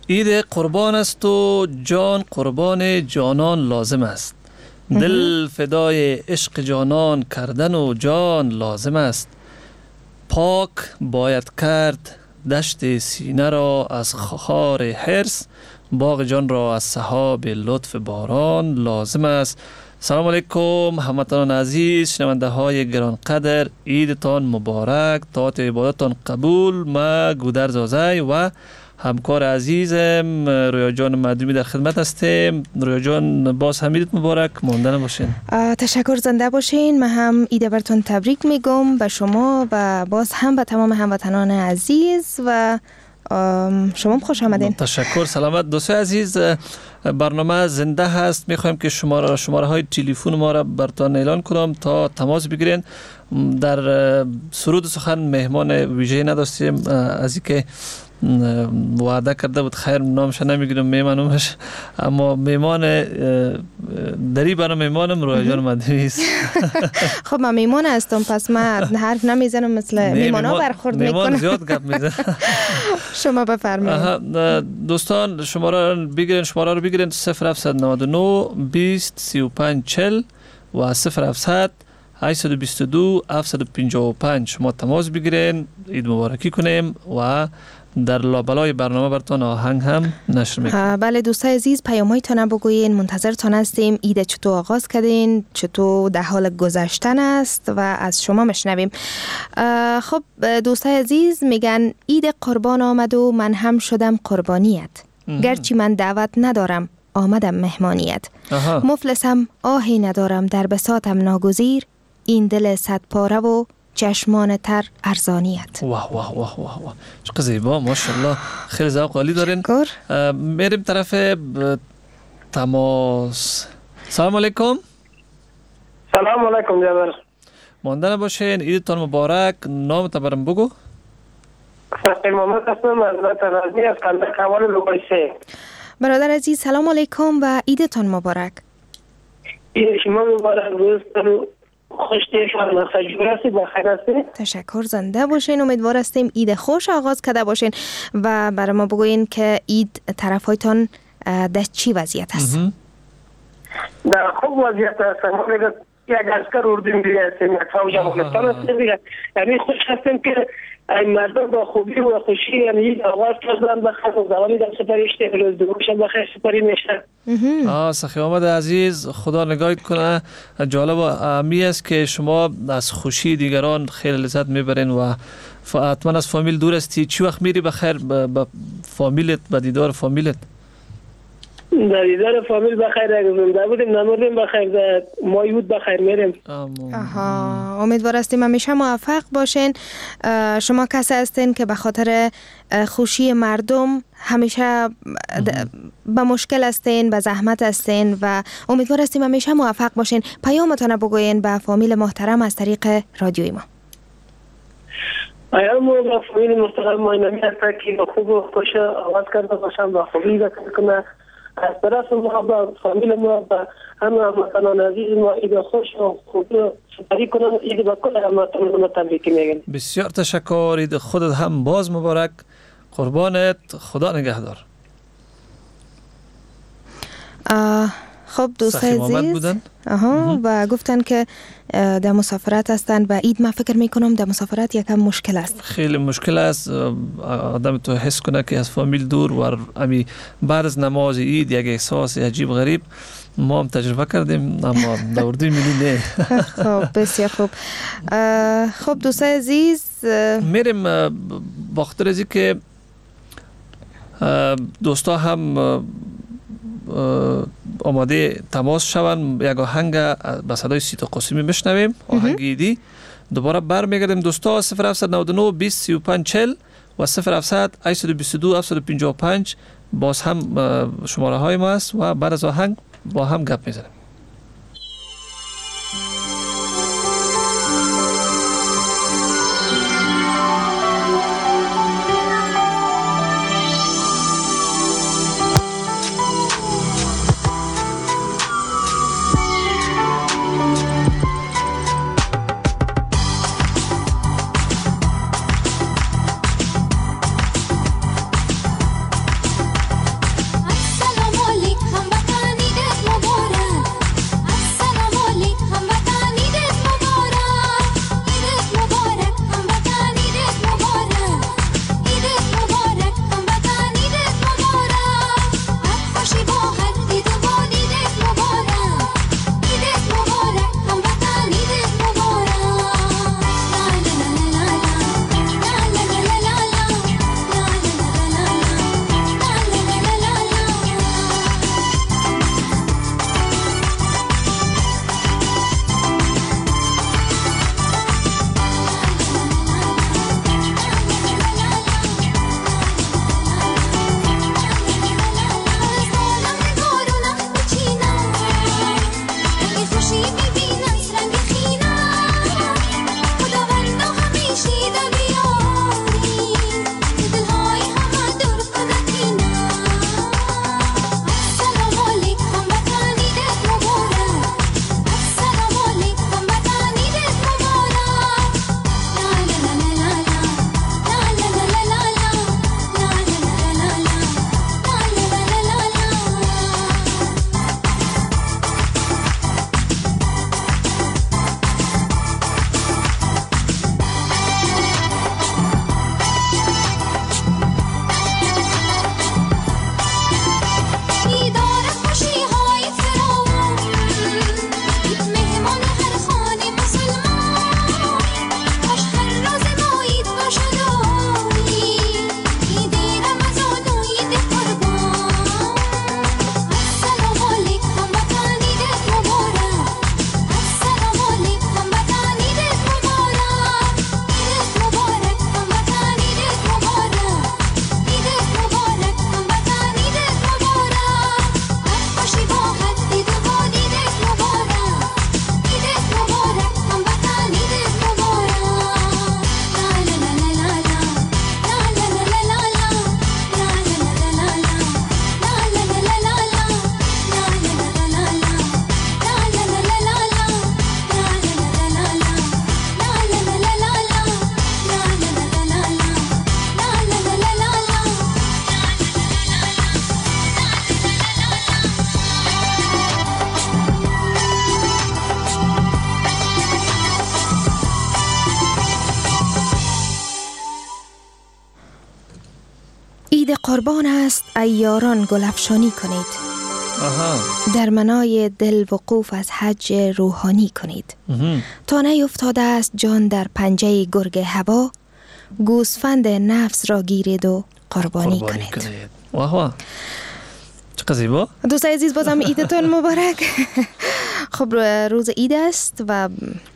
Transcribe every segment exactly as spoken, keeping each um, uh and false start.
عید قربان است و جان قربان جانان لازم است. دل فدای عشق جانان کردن و جان لازم است. پاک باید کرد دشت سینه را از خار حرص، باغ جان را از سحاب لطف باران لازم است. سلام علیکم هموطنان عزیز، شنونده های گرانقدر، عیدتان مبارک، طاعت عبادتان قبول. ما گودرز آزای و همکار عزیزم رویا جان مدومی در خدمت هستیم. رویا جان باز هم عیدت مبارک، ماندن باشین. تشکر، زنده باشین. من هم عید براتون تبریک میگم به شما و باز هم به تمام هموطنان عزیز و شما خوش آمدین. تشکر. سلامت دوستان عزیز، برنامه زنده هست. میخوایم که شماره شماره های تلفن ما را براتون اعلان کنم تا تماس بگیرین. در سرود سخن مهمان ویژه نداشتیم، از اینکه وعده کرده بود خیر نامش نمیگیرم میمانمش، اما میمان دری برای میمانم رویا جان مدومی است. خب من میمان هستم، پس من حرف نمیزنم، مثل میمانا برخورد میکنم. میمان زیاد گپ میزنه. شما بفرمایید. دوستان شماره رو بگیرین، شماره رو بگیرین صفر هفتصد و نود و نه بیست سی و پنج چهل و صفر هفتصد هشتصد و بیست و دو هفتصد و پنجاه و پنج. شما تماس بگیرین، عید مبارکی کنیم و در لابلای برنامه براتون آهنگ هم نشر میکنیم. بله دوستای عزیز، پیام‌هایتون بگوین، منتظرتون هستیم. عید چطور آغاز کردین، چطور در حال گذشتن است و از شما مشنویم. خب دوستای عزیز میگن عید قربان آمد و من هم شدم قربانیت، گرچه من دعوت ندارم آمدم مهمانیت. آها. مفلسم آهی ندارم در بساطم ناگزیر، این دل صد پاره و چشمان تر ارزانیت. واه واه واه واه واه، چقدر زیبا، ماشاءالله، خیلی ذوق عالی دارین. میریم طرف تماس. سلام علیکم. سلام علیکم جبر. ماندن باشین، عیدتان مبارک. نامت برام بگو. فقیر محمد هستم از نازنی از قلعه قوال لوگایسه. برادر عزیز سلام علیکم و عیدتان مبارک. عید شما مبارک، روزتان خوش دیشان خجور هستی، بخیر هستی. تشکر، زنده باشین. امیدوار هستیم عید خوش آغاز کرده باشین و برای ما بگوین که عید طرف هایتان در چی وضعیت هست؟ در خوب وضعیت هستم. یک اسکر اردوی دیگه هستیم، یک فوج افغانستان هستیم دیگه. یعنی خوش هستیم که این مردم با خوبی و خوشی یعنی عید آغاز کردن بخیر و زوالی در سپری اشته روز دومشن بخیر سپری میشه. آه سخی محمد عزیز، خدا نگاهت کنه. جالب و امی است که شما از خوشی دیگران خیلی لذت میبرین و حتما از فامیل دور هستی. چی وقت میری بخیر با فامیلت، با دیدار فامیلت؟ در دیدار فامیل بخیر زنده بودیم، نمردیم بخیر، مایود بخیر میریم. آها، امیدوار هستیم همیشه موفق باشین. شما کسی هستین که به خاطر خوشی مردم همیشه به مشکل هستین، به زحمت هستین و امیدوار هستیم همیشه موفق باشین. پیامتون بگوین به فامیل محترم از طریق رادیوی ما. پیام با فامیل محترم ما اینمی هست که خوب و خوش آواز کرده باشم، با خوبی ذکر کنه از طرف ما با فامیل ما با همه هموطنان عزیز ما عید خوش و خوبی و سپری کنم. عید با کل هموطنان ما تبریک میگم. بسیار تشکر. عید خودت هم باز مبارک. قربانت. خدا نگهدار. خب دوستای عزیز، آها و گفتن که در مسافرت هستن و عید ما فکر میکنم در مسافرت یکم مشکل است. خیلی مشکل است. آدم تو حس کنه که از فامیل دور و امی بعد از نماز عید یک احساس عجیب غریب ما هم تجربه کردیم، اما در اردوی ملی نه. خب بسیار خوب. خب دوستای عزیز، میریم با خاطر از که دوستا هم آماده تماس شون، یک آهنگ به صدای سیتا قاسمی بشنویم، آهنگ عیدی. دوباره برمیگردیم دوستا. صفر هفتصد و نود و نه بیست سی و پنج چهل و صفر هفتصد هشتصد و بیست و دو هفتصد و پنجاه و پنج باز هم شماره های ما است و بعد از آهنگ با هم گپ میزنیم. قربان است ای یاران گل افشانی کنید. آها. در منای دل وقوف از حج روحانی کنید. مهم. تا نیفتاده است جان در پنجه گرگ هوا، گوسفند نفس را گیرید و قربانی, قربانی کنید, کنید. واه واه، چقدر زیبا. دوستای عزیز بازم عیدتون مبارک. خب روز عید است و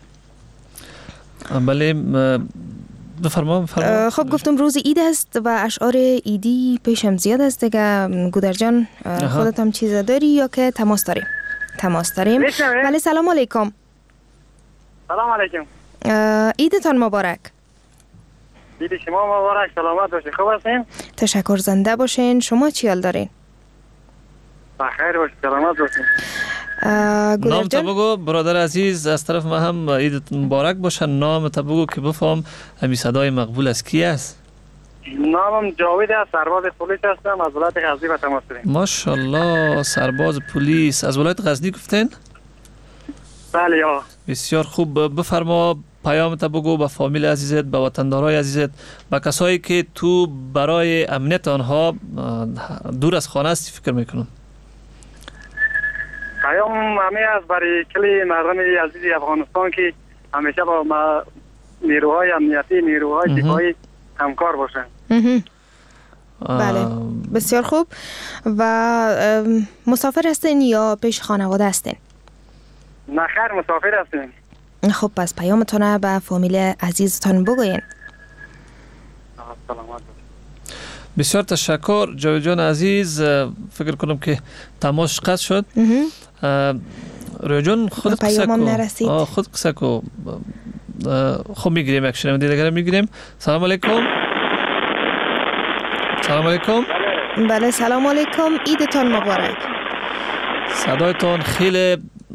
بله بفرما بفرما. خب گفتم روز عید است و اشعار عیدی پیشم زیاد است دیگه. گودر جان خودت هم چیز داری یا که تماس داریم؟ تماس داریم. بله سلام علیکم. سلام علیکم. عیدتان مبارک. عید شما مبارک. سلامت باشین. خوب هستین؟ تشکر، زنده باشین. شما چی حال دارین؟ بخیر باشین، سلامت باشین. نام تا بگو برادر عزیز، از طرف ما هم عیدت مبارک باشه. نام تا بگو که بفهم همی صدای مقبول از کی است؟ نامم جاوید است، سرباز پلیس هستم، از ولایت غزنی به تماس داریم. ماشاءالله، سرباز پلیس از ولایت غزنی گفتین؟ بله یا. بسیار خوب. بفرما پیام تا بگو به فامیل عزیزت، به وطندارای عزیزت، به کسایی که تو برای امنیت آنها دور از خانه هستی فکر میکنم. پیام همه از برای کلی مردم عزیز افغانستان که همیشه با ما نیروهای امنیتی، نیروهای دفاعی همکار باشن. بله بسیار خوب. و مسافر هستین یا پیش خانواده هستین؟ نه خیر، مسافر هستین. خب پس پیامتون به فامیل عزیزتان بگوین. سلامت. بسیار تشکر جاوید جان عزیز. فکر کنم که تماس قطع شد. روی جان خود قصه کو. خود قصه کو. خب میگیریم یک شنونده دیگر میگیریم. سلام علیکم. سلام علیکم. بله سلام علیکم. عیدتان مبارک. صدایتان خیلی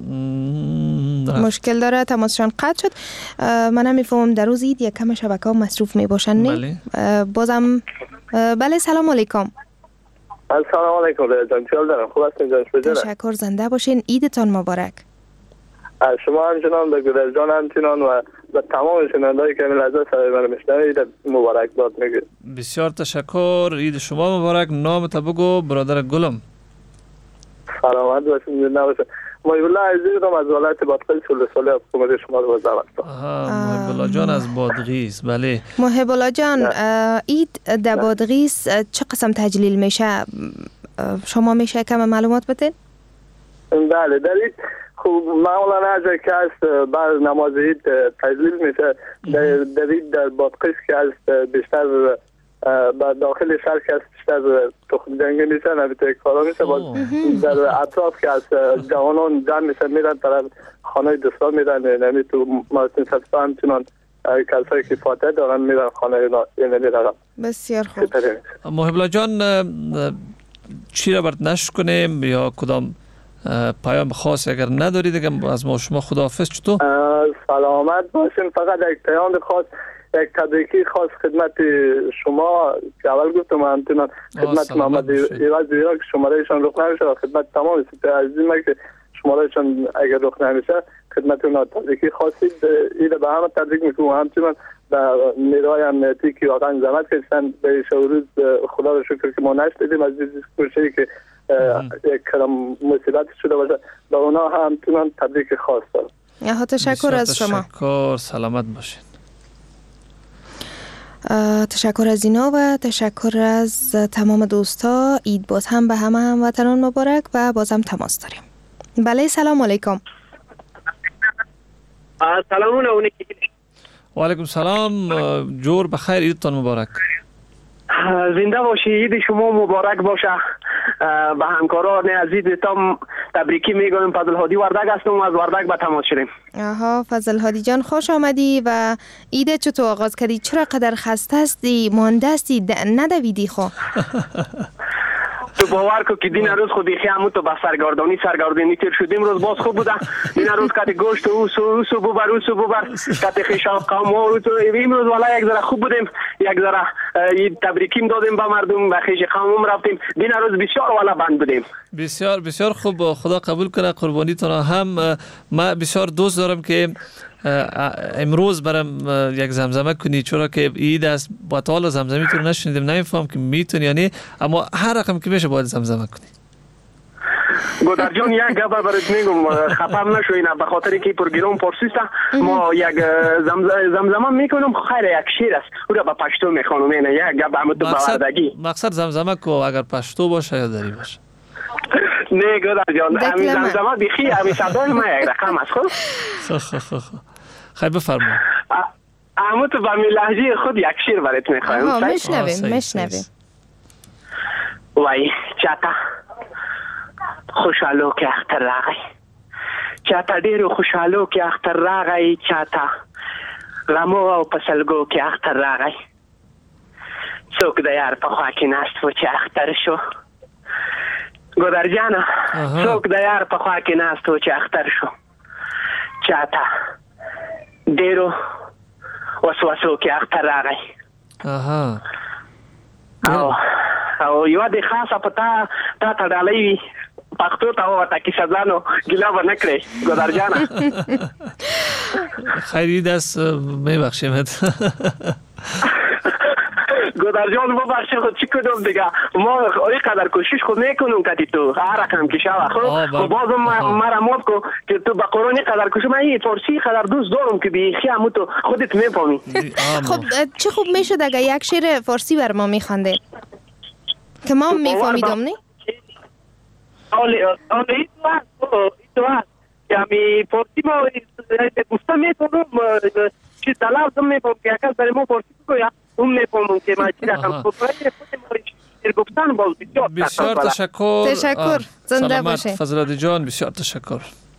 مشکل داره، تماسشان قطع شد. من هم میفهمم در روز عید یک کم شبکه ها مصروف می باشن. بله. بازم بله سلام علیکم. سلام علیکم جان، چیال دارم؟ خوب هستین جان؟ شجره. تشکر، زنده باشین. عیدتان مبارک. شما همچنان به گودر جان همچنان و به تمام شنوندهایی که لحظه صدای من میشنوید عید مبارک باد میگم. بسیار تشکر. عید شما مبارک. نام تا بگو برادر گلم. سلامت باشین، زنده باشین. محب الله عزیز از ولایت بادغیس سال حکومت شما رو بازدارم. آها، محب الله جان از بادغیس. بله محب الله جان، عید در بادغیس چه قسم تجلیل میشه؟ شما میشه کم معلومات بدین؟ بله در عید خوب معمولا از که است بعد نماز عید تجلیل میشه. در عید در بادغیس که است بیشتر با داخل شهر که است بیشتر تخم جنگی میشه، نمیتونه کارا میشه. باز در اطراف که است جوانان جمع میشن میرن طرف خانه دوستان میرن، نمی تو مراسم صدفه همچنان کسایی که فاتحه دارن میرن خانه اینا میرن. بسیار خوب. محب الله جان چی را برد نشر کنیم یا کدام پیام خاص اگر ندارید دیگه از ما شما خداحافظ. چطور؟ سلامت باشین. فقط یک پیام خاص، یک تبریکی خاص خدمت شما که اول گفتم همچنان خدمت محمد ایواز ایران که شماره ایشان رخ نمیشه و خدمت تمام عزیزی من که شماره ایشان اگر رخ نمیشه خدمت اونا تبریکی خاصی ایده به همه تبریک میکنم. همچنان به نیروهای امنیتی که واقعا زحمت کشیدن به روز خدا رو شکر که ما نشدیدیم از کشی که یک کلام مصیبت شده باشه به اونا همچنان تبریک خاص دارم. یا تشکر از شما. تشکر، سلامت باشین. تشکر از اینا و تشکر از تمام دوستا. عید باز هم به همه هموطنان مبارک و باز هم تماس داریم. بله سلام علیکم. سلام علیکم. و علیکم سلام. جور بخیر، عیدتان مبارک. زنده باشی، عید شما مبارک باشه. به همکاران عزیزتان تبریکی میگویم. فضل هادی وردک هستم، از وردک به تماس شدیم. آها فضل هادی جان خوش آمدی. و عید چطور آغاز کردی؟ چرا قدر خسته هستی؟ مانده هستی؟ ندویدی خو؟ تو باور کو که دین روز خودی خیامو تو به سرگردانی سرگردانی تیر شدیم. روز باز خوب بوده. دین روز کات گوشت او سو سو ببر او سو ببر کات خیشا قوم او تو امروز والا یک ذره خوب بودیم، یک ذره تبریکیم دادیم به مردم و خیش قوم رفتیم. دین روز بسیار والا بند بودیم. بسیار بسیار خوب. خدا قبول کنه قربانیتون. هم ما بسیار دوست دارم که امروز برام یک زمزمه کنی، چرا که عید است با تا زمزمی تو نشنیدیم، نمیفهم که میتونی یا نه، اما هر رقم که میشه باید زمزمه کنی. گودر جان یک گپ برات میگم، خفم نشوین به خاطر که پروگرام پرسیسته ما یک زمزمه میکنم، خیر یک شعر است او را به پشتو میخوانم. اینه یک گپ هم تو باوردگی مقصد زمزمه کو اگر پشتو باشه یا دری باشه. نه گودر جان همین زمزمه بخی همین صدای ما یک رقم است. خب خب خب خب خیر بفرما. اما تو با می لهجه خود یک شعر برات میخوایم. میشنویم میشنویم. وای چاته خوشحالو که اختر راغی، چاته ډیرو خوشحالو که اختر راغی، چاته غمو او پسلګو که اختر راغی، څوک د یار په خوا کې ناست و چې اختر شو. ګودر جانه څوک د یار په خوا کې ناست و چې اختر شو، چاته ډیرو وسوسو کې اختر راغی. اها او او یو د خاصه پتا تا ته ډالۍ پښتو ته وته کې سزانو ګلا و نه کړې ګودر جانه. خیلی دست میبخشیمت. گودر جان ببخشید خود چی کدوم دیگه ما این قدر کوشش خود میکنم که تو هر رقم که شوه خب بازم مرا مات کو که تو با قرآن قدر کوشش من این فارسی قدر دوست دارم که بیخی همو تو خودت میفهمی. خب چه خوب میشد اگه یک شعر فارسی بر ما میخونده که ما میفهمیدم نه؟ آله آله این تو هست این تو هست یعنی فارسی ما گفته میتونم چی طلب دم میفهم که اکل برای ما فارسی بگویم اون میفهمم که ما چی رقم خود ما گفتن باز بسیار بسیار تشکر. تشکر زنده باشید فضلت جان، بسیار تشکر.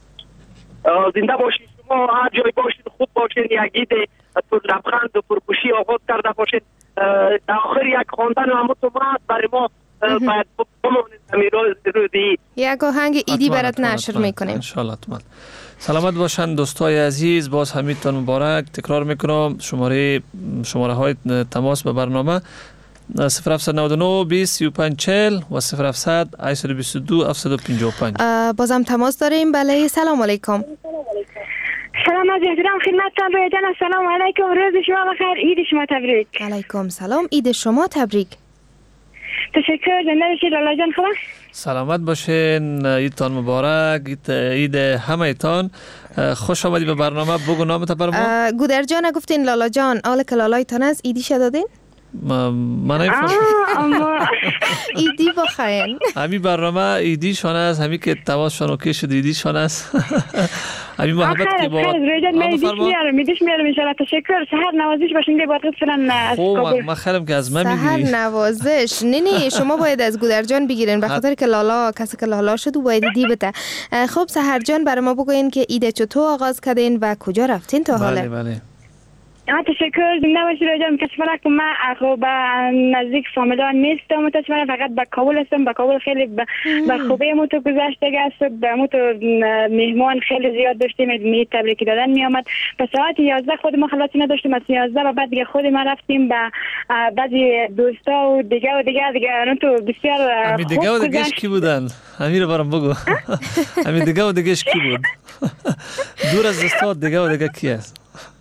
زنده باشید شما، هر جای باشید خوب باشید، یک ایده پر لبخند و پرکشی آغاز کرده باشید. آخر یک خواندن همون تو ما برای ما باید بمانید. یک آهنگ ایدی برات نشر میکنیم انشالله. سلامت باشند دوستای عزیز، باز حمیدتان مبارک. تکرار میکنم شماره شماره های تماس به برنامه صفر هفت نه نه بیست سی و پنج چهل و صفر هفت صفر هشت دو دو هفت پنج پنج. بازم تماس داریم. بله سلام علیکم. سلام از احترام خدمتتان رویا جان. السلام علیکم، روز شما بخیر، عید شما تبریک. علیکم سلام، عید شما تبریک. تشکر. زنده باشید لالا جان. خوبه؟ سلامت باشین، عیدتان مبارک، عید همه ایتان. خوش آمدید به برنامه. بگو نامت بر ما. گودر جان گفتین لالا جان، آل که لالایتان است ایدی شد دادین؟ من نمیفهمم. ایدی بخیر. همین برنامه ایدی شانه است، همین که تماس شانو که شد ایدی شانه است. همین محبت که با رجال میدیش میارم میدیش میارم ان شاء الله. تشکر. سحر نوازش باشین که باید فلان. خب من خیالم که از من میگیری. سحر نوازش نه نه شما باید از گودر جان بگیرین به خاطر که لالا کسی که لالا شد و باید ایدی بده. خب سحر جان برای ما بگوین که ایده چطور آغاز کردین و کجا رفتین تا حالا؟ بله بله. تشکر. زنده باشید رجال. متاسفانه که من خب نزدیک فامیلا نیستم، متاسفانه فقط به کابل هستم. به کابل خیلی به خوبی مو تو گذشته است. به مو تو مهمان خیلی زیاد داشتیم، می تبریک دادن می آمد. به ساعت یازده خود ما خلاصی نداشتیم، از یازده و بعد دیگه خود ما رفتیم به بعضی دوستا و دیگه و دیگه دیگه اون تو بسیار همین دیگه و دیگهش کی بودن؟ همین رو برام بگو. همین دیگه و دیگهش کی بود؟ دور از دوستا دیگه و دیگه کی است؟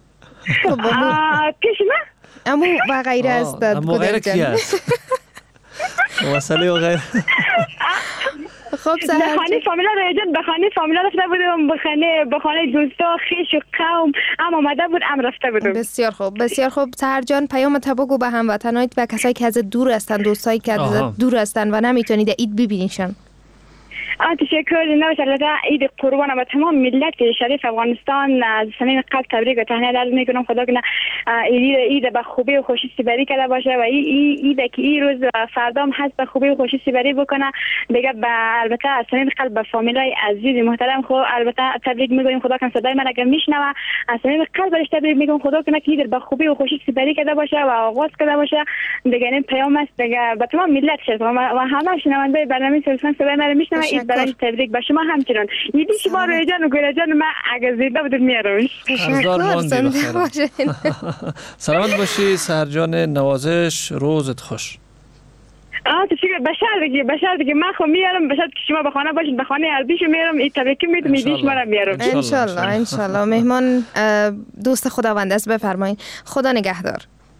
پیش من امو و غیره است. امو غیره کی است؟ مسئله و غیره. خب سهر به خانه فامیلا رجال به خانه فامیلا رفته بودم، به خانه به خانه دوستا خیش و قوم ام آمده بود، ام رفته بودم. بسیار خوب بسیار خوب. سهر جان پیام تا بگو به هموطنایت و کسایی که از دور هستن، دوستایی که از دور هستن و نمیتونید عید ببینیشن. آه تشکر. زنده البته عید قربان و تمام ملت شریف افغانستان از صمیم قلب تبریک و تهنیت عرض میکنم. خدا کنه عید عید به خوبی و خوشی سپری کرده باشه و این عید که این روز فردام هست به خوبی و خوشی سپری بکنه دیگه. به البته از صمیم قلب به فامیلای عزیز محترم خو البته تبریک میگم. خدا کنه صدای من اگر میشنوه از صمیم قلب برش تبریک میگم. خدا کنه که عید به خوبی و خوشی سپری کرده باشه و آغاز کرده باشه دیگه. این پیام است دیگه به تمام ملت شریف و همه شنونده برنامه سلسله صدای من میشنوه. برای تبریک به شما همچنان. ایدی شما روی جان و گل جان من اگه زیده بودم میاروش. تشکر. سلامت باشی سهر جان نوازش، روزت خوش. آه تو چی بشر دیگه بشر دیگه من خو میارم بشر که شما به خانه باشین به خانه اربیشو میارم این تبریک میتونم میدیش مرا میارم ان شاء الله ان شاء الله. مهمان دوست خداوند است. بفرمایید. خدا نگهدار.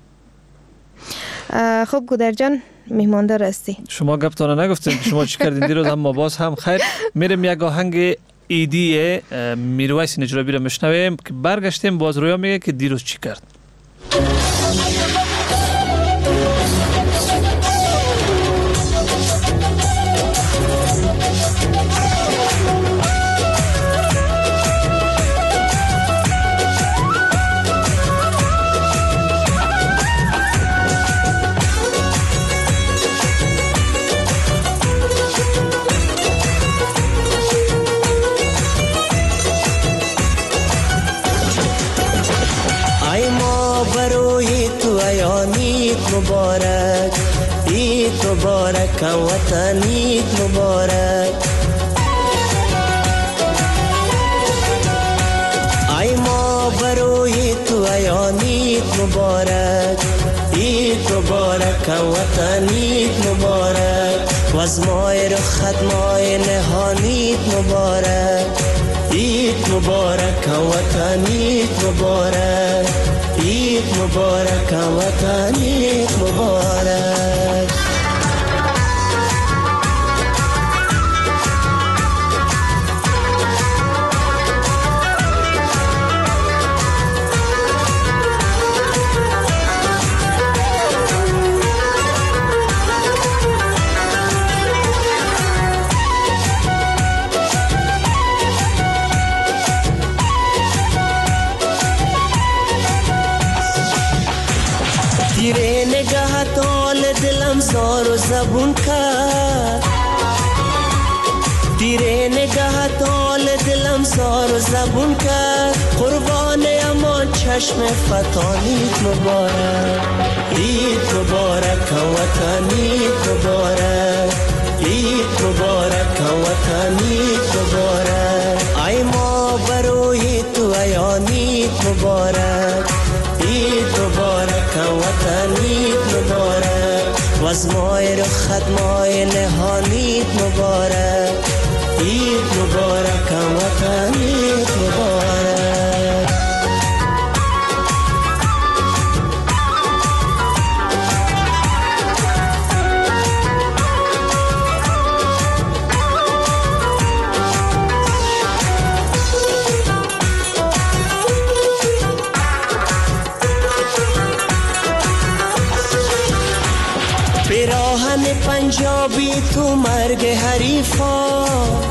خب گودر جان میهماندار هستی. شما گفتون نگفتین شما چی کردین دیروز، اما باز هم خیر. میریم یک آهنگ ایدی میرویس نجرابی رو میشنویم که برگشتیم باز رویا میگه که دیروز چی کرد. مبارک عید مبارک وطن عید مبارک ای ما بروی تو ایان عید مبارک عید مبارک وطن عید مبارک و از مای رخت مای نهان عید مبارک عید مبارک وطن عید مبارک عید مبارک وطن عید مبارک تیره نگاهت آل دلم زار و زبون کرد تیره نگاهت آل دلم زار و زبون کرد قربان امان چشم فتانیت مبارک عید مبارک وطن عید مبارک عید مبارک وطن عید مبارک ای ما بروی تو ایان عید مبارک عید مبارک وطن عید مبارک و از مای رخت مای نهان عید مبارک عید مبارک وطن عید مبارک پیراهن پنجابی تو مرگ حریفا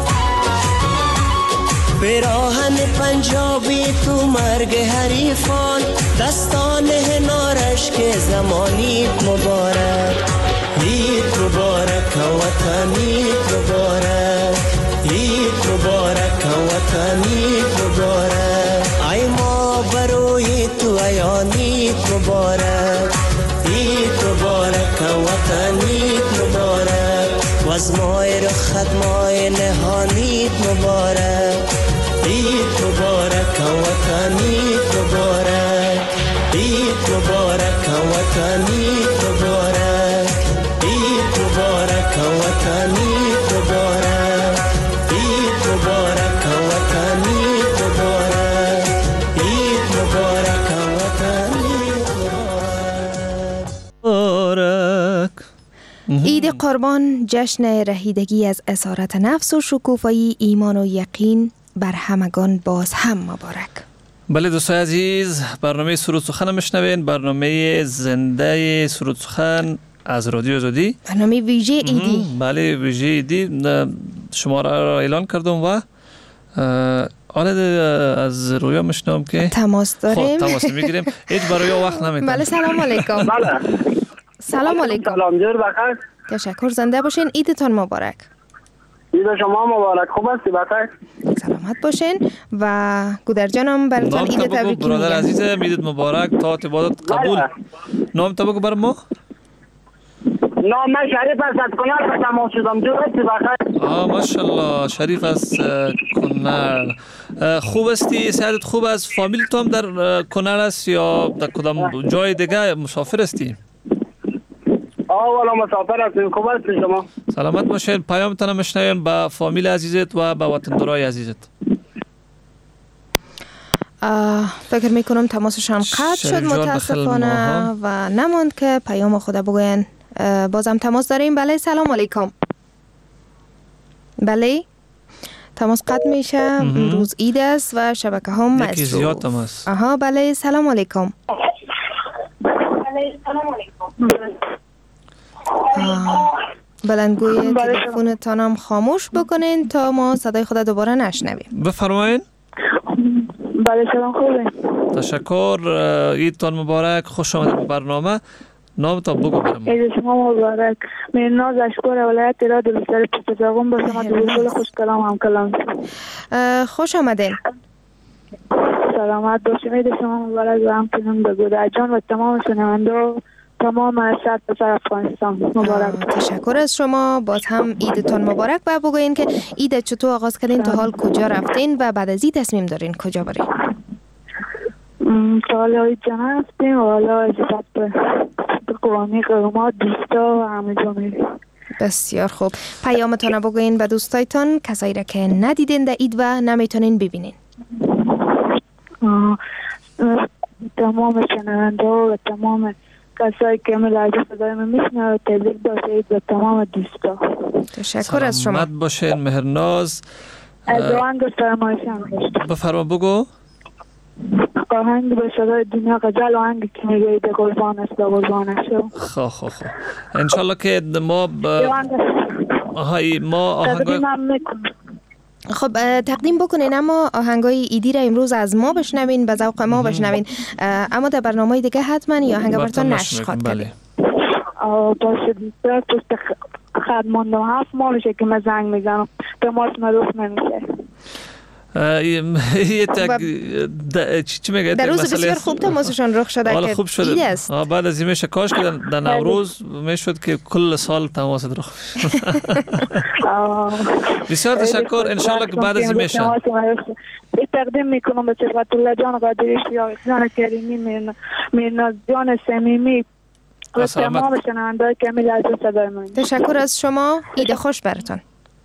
پیراهن پنجابی تو مرگ حریفان دستان هنارش که زمانی مبارک عید مبارک وطن عید مبارک عید مبارک وطن عید مبارک ای ما بروی تو ایان عید مبارک عید مبارک وطن عید مبارک و از مای رخت مای نهان عید مبارک عید مبارک وطن عید مبارک عید مبارک وطن عید مبارک عید مبارک وطن عید مبارک عید مبارک وطن عید مبارک عید مبارک وطن عید مبارک. عید قربان جشن رهیدگی از اسارت نفس و شکوفایی ایمان و یقین بر همگان باز هم مبارک. بله دوستای عزیز، برنامه سرود سخن میشنوین، برنامه زنده سرود سخن از رادیو آزادی، برنامه ویژه ایدی. بله ویژه ایدی شماره را اعلان کردم و آره از رویا میشنوم که تماس داریم. خب تماس میگیریم، هیچ برای وقت نمیتونم. بله سلام علیکم. بله سلام علیکم. سلام جور بخیر. تشکر، زنده باشین. عیدتان مبارک. عید شما مبارک. خوب هستی بخیر؟ سلامت باشین و گودر جانم براتون عید تبریک میگم. برادر عزیزم عیدت مبارک، تا عبادت قبول. نام تو بگو بر ما. نام من شریف است از کنر تمام شدم. جور هستی بخیر؟ آه ماشاءالله شریف از کنر. خوب هستی؟ صحتت خوب است؟ فامیل تو هم در کنر است یا در کدام جای دیگه مسافر هستی؟ آه والا مسافر هستیم. خوب هستید شما؟ سلامت باشین. پیامتان میشنویم با فامیل عزیزت و با وطندارای عزیزت. فکر میکنم تماسشان قطع شد متاسفانه و نماند که پیام خود بگوین. بازم تماس داریم. بله سلام علیکم. بله تماس قطع میشه. روز عید است و شبکه هم مصروف. یکی زیاد تماس. آها بله سلام علیکم. بله سلام علیکم. بلندگوی تلفنتان هم خاموش بکنین تا ما صدای خود دوباره نشنویم. بفرمایین. بله سلام خوبه. تشکر. عیدتان مبارک. خوش آمدید به برنامه. نامتان بگو برام. عید شما مبارک. من ناز اشکر ولایت ایراد بسیار پرتزاغم باشم. دوستان خوش کلام هم کلام. خوش آمدین. سلامت باشید. عید شما مبارک و همچنین به گودر جان و تمام شنونده تمام شهر پسر افغانستان مبارک. تشکر از شما. باز هم عیدتان مبارک. و بگوین که عید چطور آغاز کردین، تا حال کجا رفتین و بعد از این تصمیم دارین کجا برین؟ تا حالا عید جان هستیم و حالا اجازت به قوانی قومات دوستا و همه جا میریم. بسیار خوب. پیامتان بگوین به دوستایتان، کسایی را که ندیدین در عید و نمیتونین ببینین. تمام شنونده و تمام کسایی که ملاجه صدای من میشنه تبریک باشید به تمام دوستا. تشکر از شما. سلامت باشین. مهرناز. از آهنگ فرمایشم داشت. بفرما بگو. آهنگ به صدای دنیا غزل آهنگی که میگه عید قربان است و قربانش شو. خب خب خب انشالله که ما ب... آهای ما آهنگای خب تقدیم بکنین، اما آهنگای ایدی را امروز از ما بشنوین، به ذوق ما بشنوین، اما در برنامه دیگه حتما یا آهنگ براتون نشر خواهد بله. باشه دیگر پشت خط مانده هفت ماه میشه که من زنگ میزنم به ماست مروف نمیشه. یه تک چی میگه در روز بسیار خوب تماسشان رخ شده که خوب شد. است. بعد از این میشه کاش که در نوروز میشد که کل سال تماس رخ بسیار تشکر. انشالله که بعد از این میشه تقدیم میکنم به ثروت الله جان قادری شیعه جان کریمی میناز جان صمیمی و تمام شنونده‌های که میلازم صدای من. تشکر از شما. عید خوش براتون.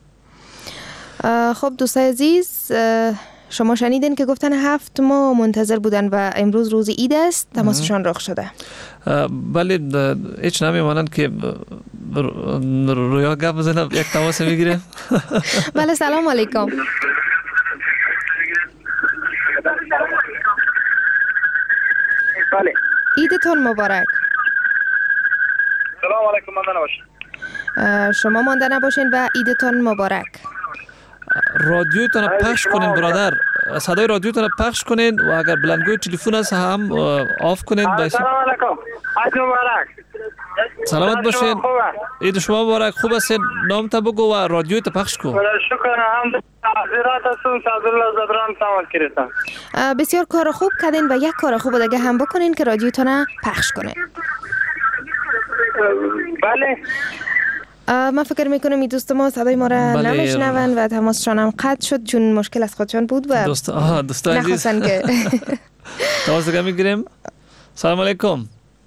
خب دوستای عزیز، شما شنیدین که گفتن هفت ماه منتظر بودن و امروز روز عید است، تماسشان رخ شده. بله هیچ نمیمانند که رویا گپ بزنم یک تماس میگیریم. بله سلام علیکم. بله عیدتون مبارک. سلام علیکم. ماندن باشین. شما مانده نباشین و عیدتون مبارک. رادیوتون پخش کنین برادر، صدای رادیوتون پخش کنین و اگر بلندگوی تلفن است هم آف کنین. سلام علیکم. عید مبارک. سلامت باشین. عید شما مبارک. خوب هستین؟ نام تا بگو و رادیوت پخش کن. شکر. الحمدلله. حضرات هستون. عبدالله زبران تماس گرفتم. بسیار کار خوب کردین و یک کار خوب دیگه هم بکنین که رادیوتون پخش کنین. بله. من فکر میکنم این دوست ما صدای ما را بله. نمیشنون و تماسشان هم قطع شد چون مشکل از خودشان بود و دوست آها دوست عزیز نخواستن که تماس دیگه میگیریم. سلام علیکم.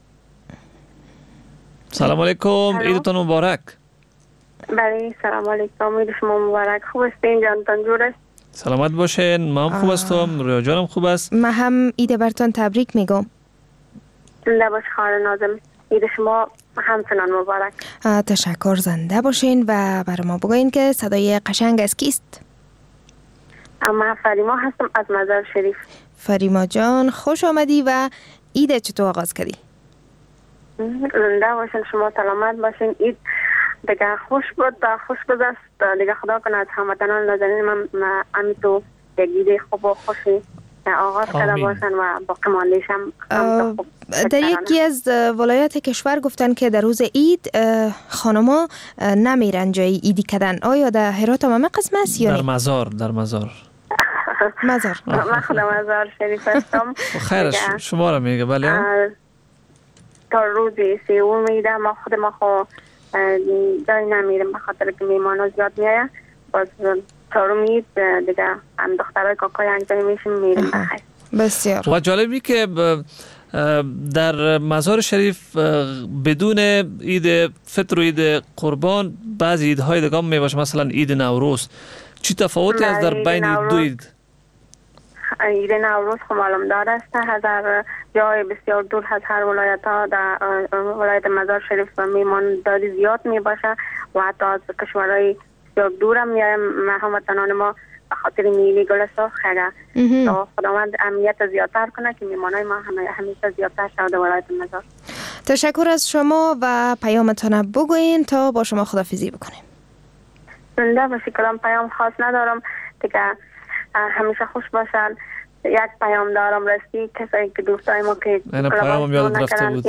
سلام علیکم. عیدتون مبارک. بله سلام علیکم. عید شما مبارک. خوب هستین؟ جانتان جور است؟ سلامت باشین. ما هم خوب هستم. رویا جانم خوب است. من هم عید براتون تبریک میگم. زنده باش خواهر نازم. عید شما همچنان مبارک. تشکر. زنده باشین و برای ما بگوین که صدای قشنگ از کیست؟ من فریما هستم از مزار شریف. فریما جان خوش آمدی و عید چطور آغاز کردی؟ زنده باشین شما، سلامت باشین. عید دیگه خوش بود، خوش گذشت دیگه. خدا کنه از هموطنان نازنین من امیتو دیگه خوب و خوشی آغاز کرده باشن و با کمالیش هم در یکی از ولایات کشور گفتن که در روز عید خانما نمیرن جای عیدی کردن. آیا در هرات هم همه قسم است یا در مزار؟ در مزار مزار من خودم مزار شریف هستم. خیر شما را میگه. بله تا روزی سیوم میده ما خود ما خو جای نمیرم به خاطر که میمانا زیاد میایه. باز چهارم عید دیگه هم دخترای کاکای انجام میشیم میریم بخیر. بسیار و جالبی که در مزار شریف بدون عید فطر و عید قربان بعضی عیدهای دیگه می باشه، مثلا عید نوروز. چی تفاوتی است در بین دو عید؟ عید نوروز خب معلوم دار است، از جای بسیار دور از هر ولایت ها در ولایت مزار شریف میمانداری زیاد می باشه و حتی از کشورهای بسیار دور هم میایم هموطنان ما به خاطر میوه گل سرخ تا خداوند امنیت زیادتر کنه که میمانای ما همه همیشه زیادتر شود ولایت مزار. تشکر از شما و پیامتان بگوین تا با شما خداحافظی بکنیم. زنده باشی. کلام پیام خاص ندارم دیگه، همیشه خوش باشن. یک پیام دارم راستی کسایی که دوستای ما که پیامم یاد رفته بود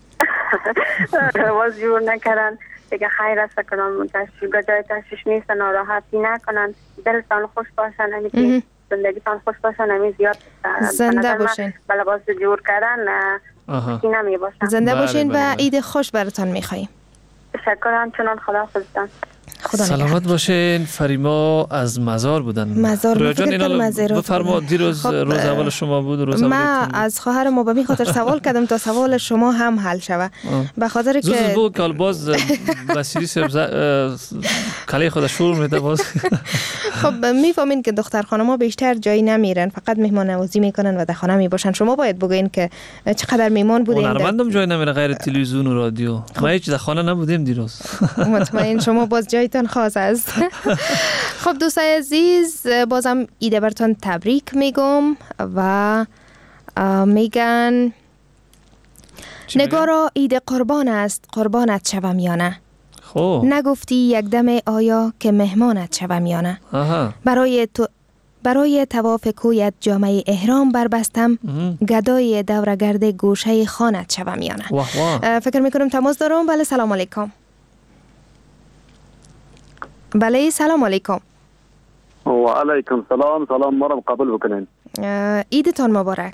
باز جور نکردن دیگه خیر است کنن تشریف جای تشریف نیست، ناراحتی نکنن، دلتان خوش باشن، همیشه زندگیتان خوش باشن، همی زیاد زنده باشین. بله باز جور کردن کی نمی باشن. زنده باشین و عید خوش براتان میخواییم. تشکر همچنان. خداحافظتان. سلامت باشین. فریما از مزار بودن. مزار بفرما. دیروز خب روز اول شما بود. روز ما از خواهر ما به می خاطر سوال کردم تا سوال شما هم حل شود، به خاطر که زوز بود که باز بسیری سبز کلی خود شور میده باز. خب میفهمین که دختر خانما بیشتر جایی نمیرن، فقط مهمان نوازی میکنن و در خانه میباشن. شما باید بگوین که چقدر میمان بودین. هنرمندم جایی نمیره غیر تلویزیون و رادیو. ما هیچ در خانه نبودیم دیروز. مطمئن شما باز جایتان خاص است. خب دوستای عزیز، بازم عید برتان تبریک میگم و میگن نگارا عید قربان است، قربانت شوم یا نه. خب نگفتی یک دم آیا که مهمانت شوم یا نه. برای تو برای طواف کویت جامعه احرام بربستم، گدای دورگرد گوشه خانت شوم یا نه. فکر میکنم تماس دارم. بله سلام علیکم. بله سلام علیکم. و علیکم سلام. سلام ما را قبول بکنین. عیدتان مبارک.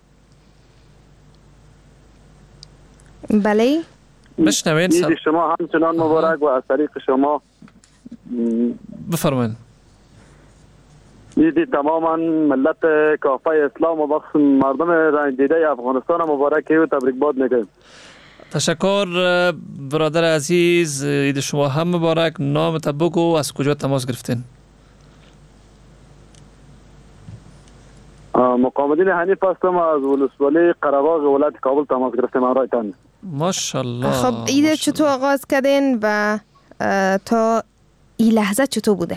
بله بشنوین. عید شما همچنان مبارک و از طریق شما بفرمایید. عید تماما ملت کافه اسلام و بخص مردم رنج دیده افغانستان مبارک و تبریک باد میگم. تشکر برادر عزیز، عید شما هم مبارک. نامت بگو، از کجا تماس گرفتین؟ مقام الدین حنیف هستم، از ولسوالی قره‌باغ ولایت کابل تماس گرفتم. آرایتان ماشاءالله. خب عید چطور آغاز کردین و تا این لحظه چطور بوده؟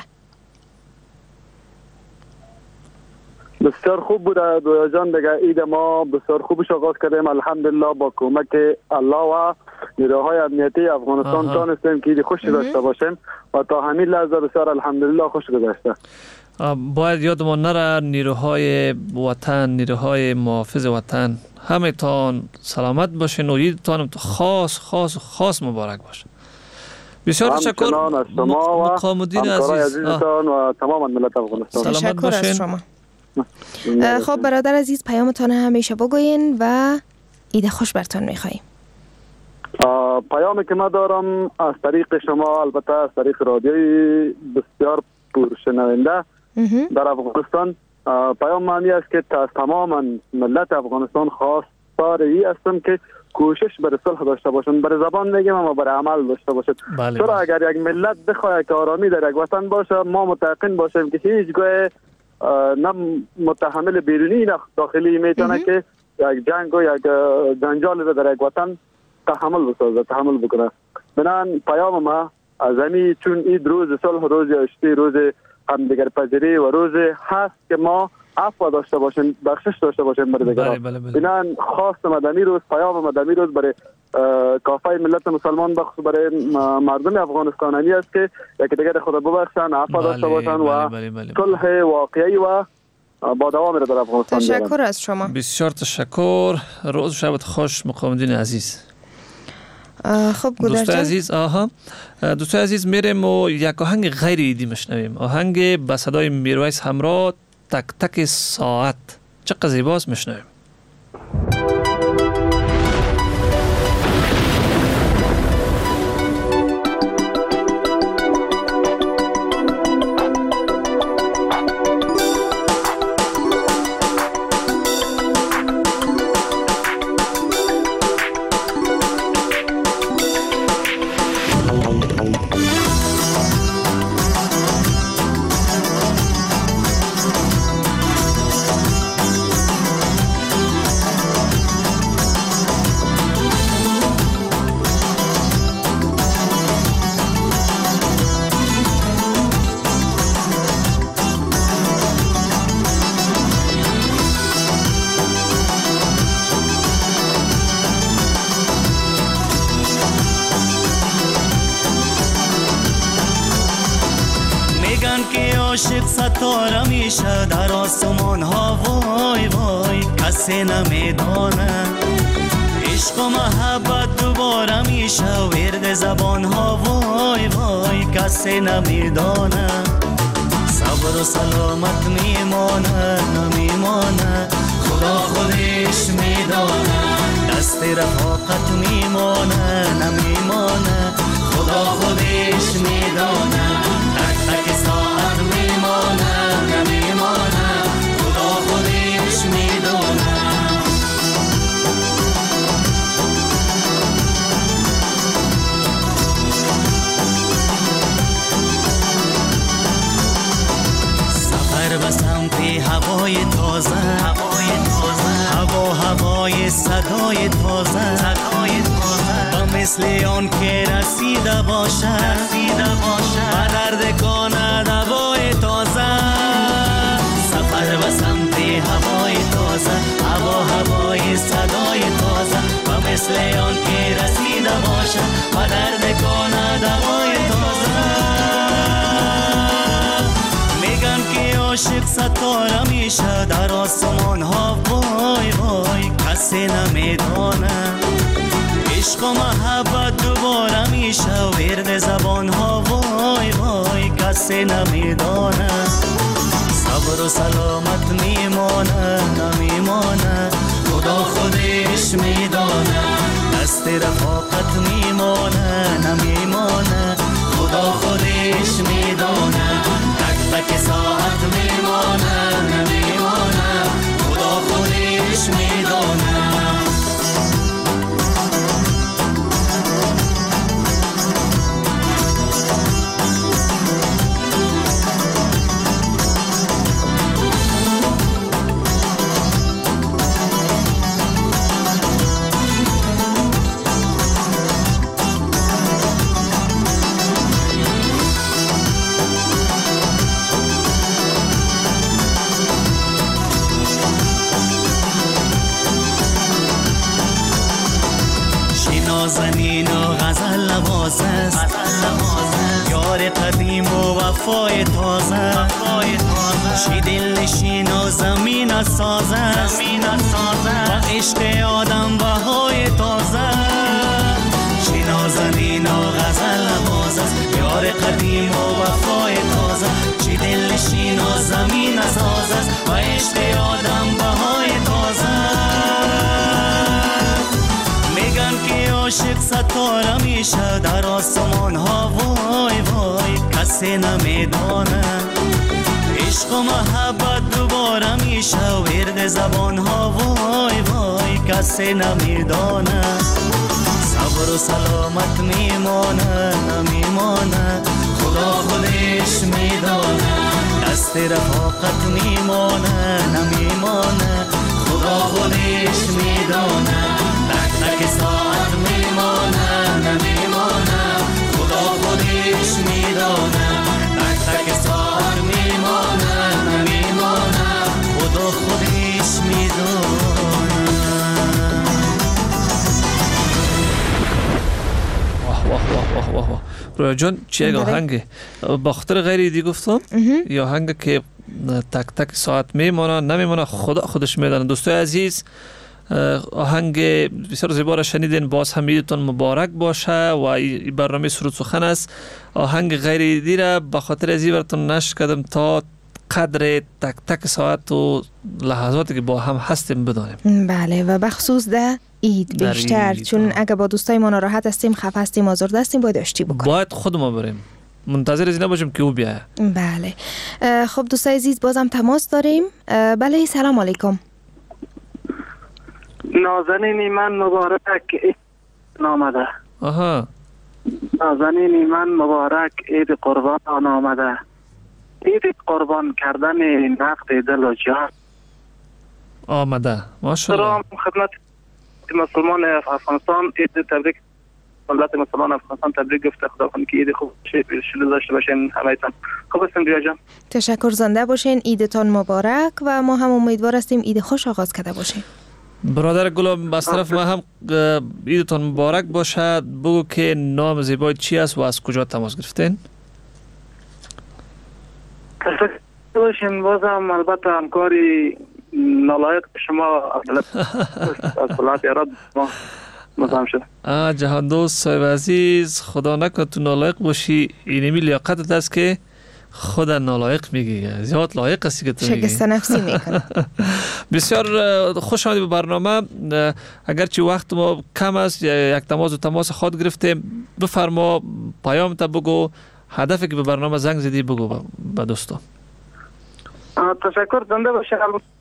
بسیار خوب بوده دویا جان. دیگه عید ما بسیار خوبش آغاز کردیم الحمدلله. با کمک الله و نیروهای امنیتی افغانستان تانستیم که عید خوشی داشته باشیم و تا همین لحظه بسیار الحمدلله خوش گذشته. باید یادمان نره نیروهای وطن، نیروهای محافظ وطن همه تان سلامت باشین و عیدتان خاص خاص خاص مبارک باشه. بسیار تشکر از شما و مقام الدین عزیزتان و تمام ملت افغانستان. سلامت باشین. شما. خب برادر عزیز پیامتان همیشه بگوین و عید خوش برتان میخواییم. پیامی که ما دارم از طریق شما، البته از طریق رادیوی بسیار پرشنونده در افغانستان، پیام معنی است که از تمام ملت افغانستان خواستار ای هستم که کوشش برای صلح داشته باشن. برای زبان میگم اما برای عمل داشته باشد. چرا اگر یک ملت بخواد که آرامی در یک وطن باشه، ما متقن باشیم که هیچگاه نه متحمل بیرونی نه داخلی میتونه که یک جنگ و یک جنجال رو در یک وطن تحمل بسازه، تحمل بکنه. بنان پیام ما از همین چون این روز صلح، روز اشتی، روز همدیگر پذیری و روز هست که ما عفو داشته باشیم، بخشش داشته باشیم برای دیگران. بنان خواست مدنی روز، پیام مدنی روز برای کافه ملت مسلمان بخص برای مردم افغانستانی است که یکی دیگر خدا ببخشن، عفو داشته باشن و صلح واقعی و با دوام در افغانستان. تشکر از شما. بسیار تشکر. روز شبت خوش مقام الدین عزیز. خب دوستای عزیز، آها دوستای عزیز میریم و یک آهنگ غیر عیدی میشنویم. آهنگ با صدای میرویس همراه، تک تک ساعت. چقدر زیباست، میشنویم. میگن که عاشق ستاره میشه در آسمان ها، وای وای کسی نمیدانه. عشق و محبت دوباره میشه ورد زبان ها، وای وای کسی نمیدانه. صبر و سلامت میمانه نمیمانه، خدا خودش میدانه. دست رفاقت میمانه نمیمانه، خدا خودش میدانه. تک تک ساعت میمانه نمیمانه، خدا خودش میدانه. سفر به سمت هوای تازه، هوای تازه، هوا هوای صدای تازه، صدای تازه. و مثل آن که رسیده باشه، رسیده باشه و درد کند هوای تازه. سفر به سمت هوای تازه، هوا هوای صدای تازه. و مثل آن که رسیده باشه و درد کند هوای تازه. میگن که عاشق ستاره میشه در آسمان ها، وای وای کسی نمیدانه. عشق و محبت دوباره میشه ورد زبان ها، وای وای کسی نمیدانه. صبر و سلامت میمانه نمیمانه، خدا خودش میدانه. دست رفاقت میمانه نمیمانه، خدا خودش میدانه. تک تک ساعت میمانه نمیمانه، خدا خودش میدانه. نازنین و غزل نواز است، یار قدیم و وفای تازه. چی دل نشین و زمین ساز است، و عشق آدم بهای تازه. چی نازنین و غزل نواز است، یار قدیم و وفای تازه. چی دل نشین و زمین ساز است، و عشق آدم بهای تازه. میگن که عاشق ستاره میشه در آسمان ها، وای وای کسی نمیدانه. عشق و محبت دوباره میشه ورد زبان ها، وای وای کسی نمیدانه. صبر و سلامت میمانه نمیمانه، خدا خودش میدانه. دست رفاقت میمانه نمیمانه، خدا خودش میدانه. تک تک ساعت میمانه نمیمانه، خدا خودش میدانه. تک تک ساعت میمانه نمیمانه، خدا خودش میدانه. واه واه واه واه واه. رویا جان چی یک آهنگ با خاطر غیری دی گفتم؟ یا آهنگ که تک تک ساعت میمانه نمیمانه، خدا خودش میدانه. دوستای عزیز، آهنگ بسیار زیبا را شنیدین. باز هم عیدتان مبارک باشه و این برنامه سرود سخن است. آهنگ غیر عیدی را به خاطر از این براتون نشر کردم تا قدر تک تک ساعت و لحظاتی که با هم هستیم بدانیم. بله، و بخصوص ده عید بیشتر، چون اگه با دوستای ما ناراحت هستیم، خفه هستیم، آزرده هستیم، باید آشتی بکنیم. باید خود ما بریم، منتظر از این نباشیم که او بیایه. بله. خب دوستای عزیز، بازم تماس داریم. بله، سلام علیکم. نازنین من مبارک آمده. آها. نازنین من مبارک عید قربان آمده. عید قربان کردن نقد دل و جان آمده. ماشاءالله. سلام خدمت مسلمان افغانستان. عید تبریک ملت مسلمان افغانستان تبریک گفته. خدا کنه که عید خوب شروع داشته باشین همایتان. خوب هستین ریا جان؟ تشکر، زنده باشین. عیدتان مبارک و ما هم امیدوار هستیم عید خوش آغاز کرده باشین. برادر گلم، از طرف ما هم عیدتان مبارک باشد. بگو که نام زیبای چی است و از کجا تماس گرفتین؟ تشکر باشین. بازم البته همکاری نالایق شما از ولایت ایراد ما مزاحم شد. جهان دوست صاحب عزیز، خدا نکنه تو نالایق باشی. اینمی لیاقتت است که خود نالایق میگی، زیاد لایق هستی که تو میگی. شکست نفسی میکنه. بسیار خوش آمدید به برنامه. اگرچه وقت ما کم است، یک تماس و تماس خود گرفتیم. بفرما پیام تا بگو، هدفی که به برنامه زنگ زدی بگو به دوستان. تشکر. زنده باشین.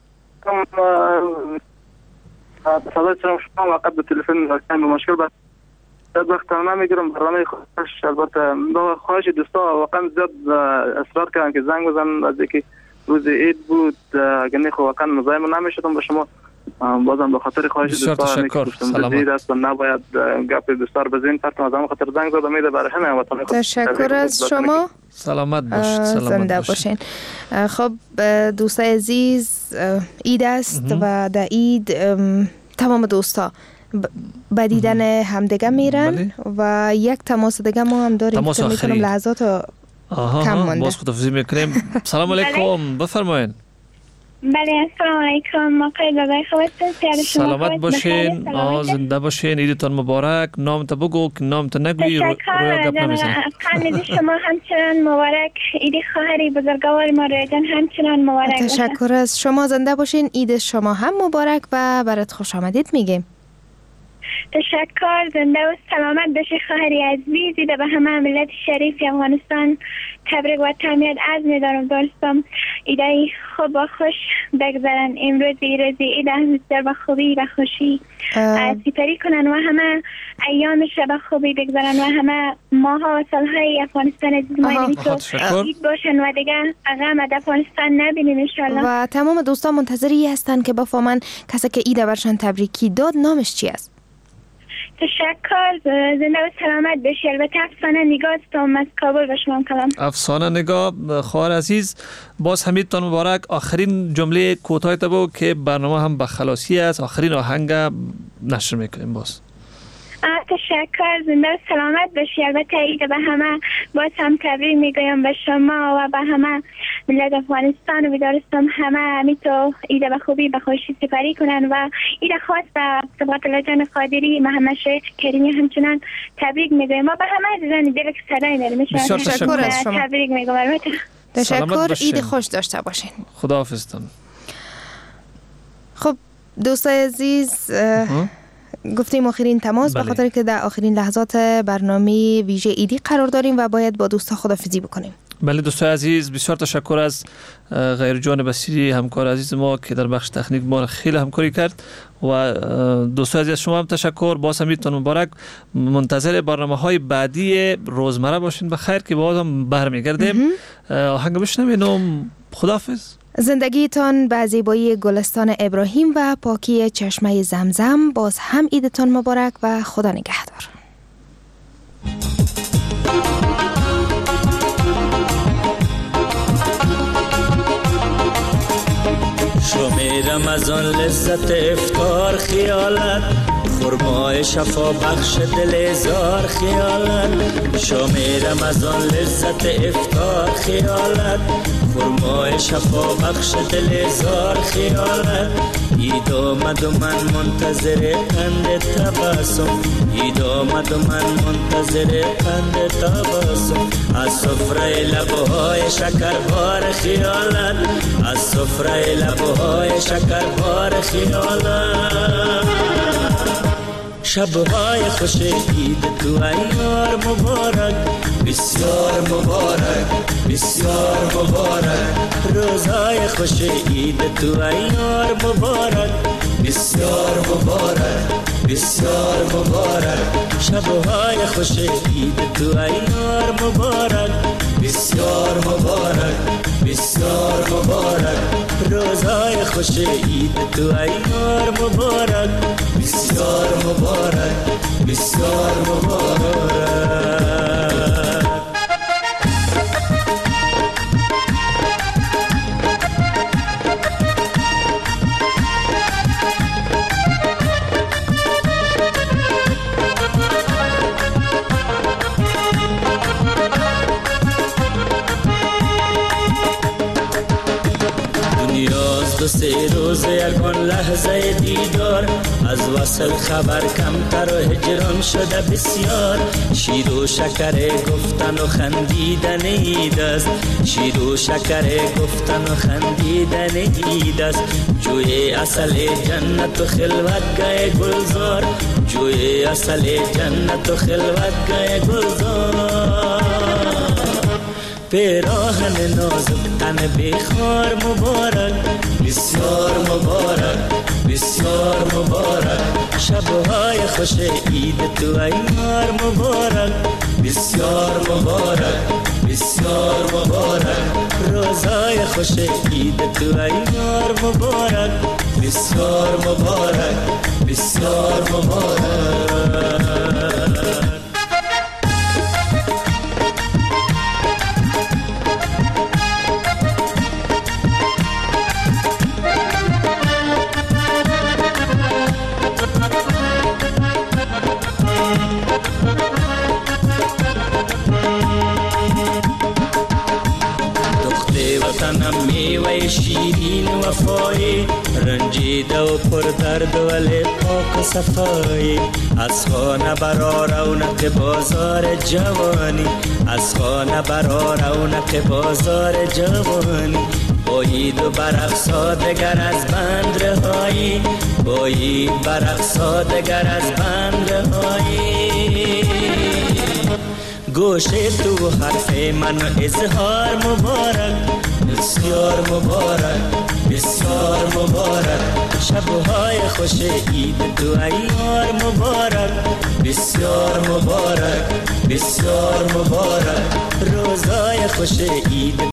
صدای شما وقت به تلفن داشتن به مشکل بود. زیاد وقت نمیگیرم. برنامه خوش البته با خواهش دوستا واقعا زیاد اصرار کردن که زنگ بزنن از اینکه روز عید بود. اگر نه خب واقعا مزاحم نمیشدم با شما. بازم به خاطر خواهش دوستا تشکر. سلامت. نباید گپ دوستا رو بزنین. فرض از خاطر زنگ زدم. امید برای همه هموطنان. تشکر از شما. سلامت باشید. زنده باشین. خب دوستای عزیز، عید است و در عید تمام دوستا به دیدن همدیگه میرن و یک تماس دیگه ما هم داریم که میتونم لحظات کم مونده. باز خداحافظی میکنیم. سلام علیکم، بفرمایید. بله السلام علیکم. آقای دادای خوبتون؟ سلامت باشین. زنده باشین. عیدتان مبارک. نام تا بگو که نام تا نگویی روی گپ نمیزنی. عید شما همچنان مبارک. عید خواهری بزرگوار ما رایجان همچنان مبارک. تشکر از شما. زنده باشین. عید شما هم مبارک و برات خوش آمدید میگیم. تشکر. زنده و سلامت باشی خواهری عزیز. عید به همه ملت شریف افغانستان تبریک و تهنیت عرض می‌دارم. دوستم ایده خوب و خوش بگذارن. امروز روز عید بسیار با خوبی و خوشی سپری کنن و همه ایام شب خوبی بگذارن و همه ماها و سالهای افغانستان عزیز ما عید باشن و دیگه غم از افغانستان نبینیم ان شاء الله. و تمام دوستان منتظری هستن که بفهمن کسی که عید برشان تبریکی داد نامش چی است. تشکر. زنده و سلامت باشی. البته افسانه نگاه استم از کابل به شما کلام. افسانه نگاه خواهر عزیز، باز حمیدتان مبارک. آخرین جمله کوتاه تا بگو که برنامه هم به خلاصی است. آخرین آهنگ نشر میکنیم باز. تشکر. زنده و سلامت باشی. البته عید به همه باز هم تبریک میگویم به شما و به همه ملت افغانستان و بیدارستان. همه همیتو عید به خوبی به خوشی سپری کنن و عید خاص به صبغت الله جان قادری محمد شریف کریمی همچنان تبریک میگویم و به همه عزیزان دل که صدای داریم. بسیار تشکر از شما. تبریک میگویم. تشکر. عید خوش داشته باشین. خداحافظتون. خب دوستای عزیز، گفتیم آخرین تماس به خاطر که در آخرین لحظات برنامه ویژه ایدی قرار داریم و باید با دوستا خداحافظی بکنیم. بله دوستای عزیز، بسیار تشکر از غیر جان بصیری همکار عزیز ما که در بخش تکنیک ما خیلی همکاری کرد و دوستای عزیز شما هم تشکر. باز هم عیدتان مبارک. منتظر برنامه‌های بعدی روزمره باشین بخیر که باز هم برمیگردیم. آهنگ بشنویم. خداحافظ. زندگیتان به زیبایی گلستان ابراهیم و پاکی چشمه زمزم. باز هم عیدتان مبارک و خدا نگهدار. شمیرم از آن لذت افطار خیالت، خرمای شفا بخش دل زار خیالت. شمیرم از آن لذت افطار خیالت، خرمای شفا بخش دل زار خیالت. عید آمد و من منتظر قند تبسم، عید آمد و من منتظر قند تبسم. از سفره لبهای شکربار خیالت، از سفره لبهای شکربار خیالت. شبهای خوش عید تو ایار مبارک، بسیار مبارک بسیار مبارک. روزهای خوش عید تو ایار مبارک، بسیار مبارک بسیار مبارک. شبهای خوش عید تو ایار مبارک، بسیار مبارک بسیار مبارک. روزهای خوش عید تو ایار مبارک، بسیار مبارک بسیار مبارک. دو سه روز یکان لحظه دیدار، از وصل خبر کمتر و هجران شده بسیار. شیر و شکر گفتن و خندیدن عید است، شیر و شکر گفتن و خندیدن عید است. جوی اصل جنت و خلوتگاه گلزار، جوی اصل جنت و خلوتگاه گلزار. پیراهن نازک تن بخار مبارک، بسیار مبارک بسیار مبارک. شبهای خوش عید تو ای مار مبارک، بسیار مبارک بسیار مبارک. روزای خوش عید تو ای مار مبارک، بسیار مبارک بسیار مبارک. وطنم میوه شیرین وفایی، رنجیده و پر درد ولی پاک و صفایی. از خانه برا رونق بازار جوانی، از خانه برا رونق بازار جوانی. با عید و برقصا دگر از بند رهایی، با عید برقصا دگر از بند رهایی. گوش تو حرف من اظهار مبارک، بسیار مبارک بسیار مبارک. شبهای خوش عید تو ایار مبارک، بسیار مبارک بسیار مبارک. روزای خوش عید